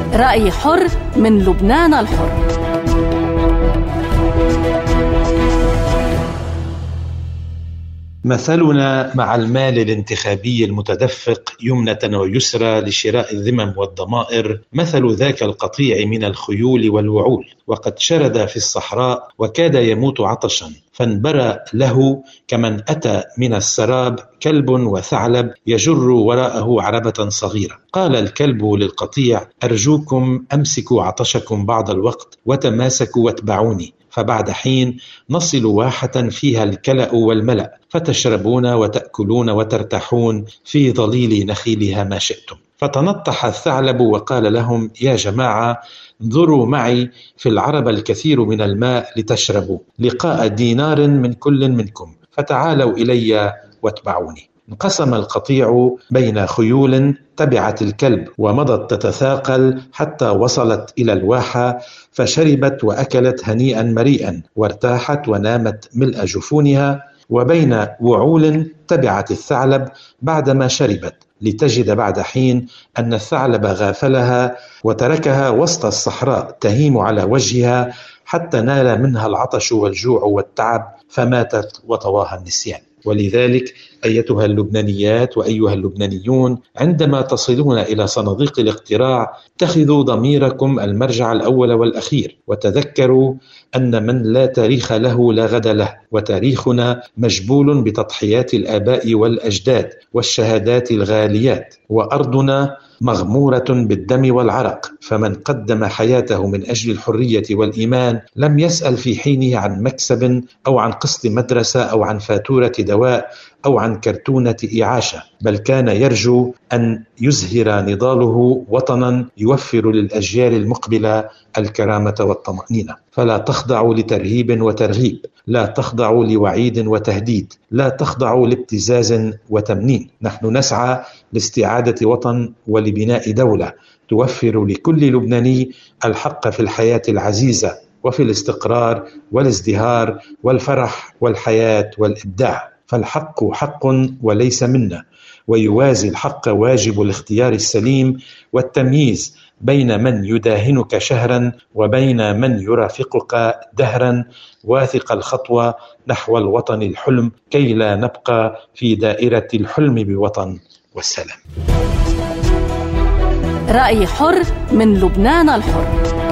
رأي حر من لبنان الحر. مثلنا مع المال الانتخابي المتدفق يمنة ويسرى لشراء الذمم والضمائر مثل ذاك القطيع من الخيول والوعول، وقد شرد في الصحراء وكاد يموت عطشا، فانبرى له كمن أتى من السراب كلب وثعلب يجر وراءه عربة صغيرة. قال الكلب للقطيع: أرجوكم أمسكوا عطشكم بعض الوقت وتماسكوا واتبعوني، فبعد حين نصل واحة فيها الكلأ والملأ، فتشربون وتأكلون وترتاحون في ظليل نخيلها ما شئتم. فتنطح الثعلب وقال لهم: يا جماعة، انظروا معي في العرب الكثير من الماء لتشربوا، لقاء دينار من كل منكم، فتعالوا إلي واتبعوني. انقسم القطيع بين خيول تبعت الكلب ومضت تتثاقل حتى وصلت إلى الواحة، فشربت وأكلت هنيئا مريئا وارتاحت ونامت ملء جفونها، وبين وعول تبعت الثعلب بعدما شربت، لتجد بعد حين أن الثعلب غافلها وتركها وسط الصحراء تهيم على وجهها حتى نال منها العطش والجوع والتعب، فماتت وطواها النسيان. ولذلك أيتها اللبنانيات وأيها اللبنانيون، عندما تصلون إلى صناديق الاقتراع اتخذوا ضميركم المرجع الأول والأخير، وتذكروا أن من لا تاريخ له لا غد له، وتاريخنا مجبول بتضحيات الآباء والأجداد والشهادات الغاليات، وأرضنا مغمورة بالدم والعرق، فمن قدم حياته من أجل الحرية والإيمان لم يسأل في حينه عن مكسب أو عن قسط مدرسة أو عن فاتورة دواء أو عن كرتونة إعاشة، بل كان يرجو أن يزهر نضاله وطنا يوفر للأجيال المقبلة الكرامة والطمأنينة. فلا تخضعوا لترهيب وترغيب، لا تخضعوا لوعيد وتهديد، لا تخضعوا لابتزاز وتمنين. نحن نسعى لاستعادة وطن ولبناء دولة توفر لكل لبناني الحق في الحياة العزيزة وفي الاستقرار والازدهار والفرح والحياة والإبداع. فالحق حق وليس منا، ويوازي الحق واجب الاختيار السليم والتمييز بين من يداهنك شهرا وبين من يرافقك دهرا، واثق الخطوة نحو الوطن الحلم كي لا نبقى في دائرة الحلم بوطن والسلام. رأي حر من لبنان الحر.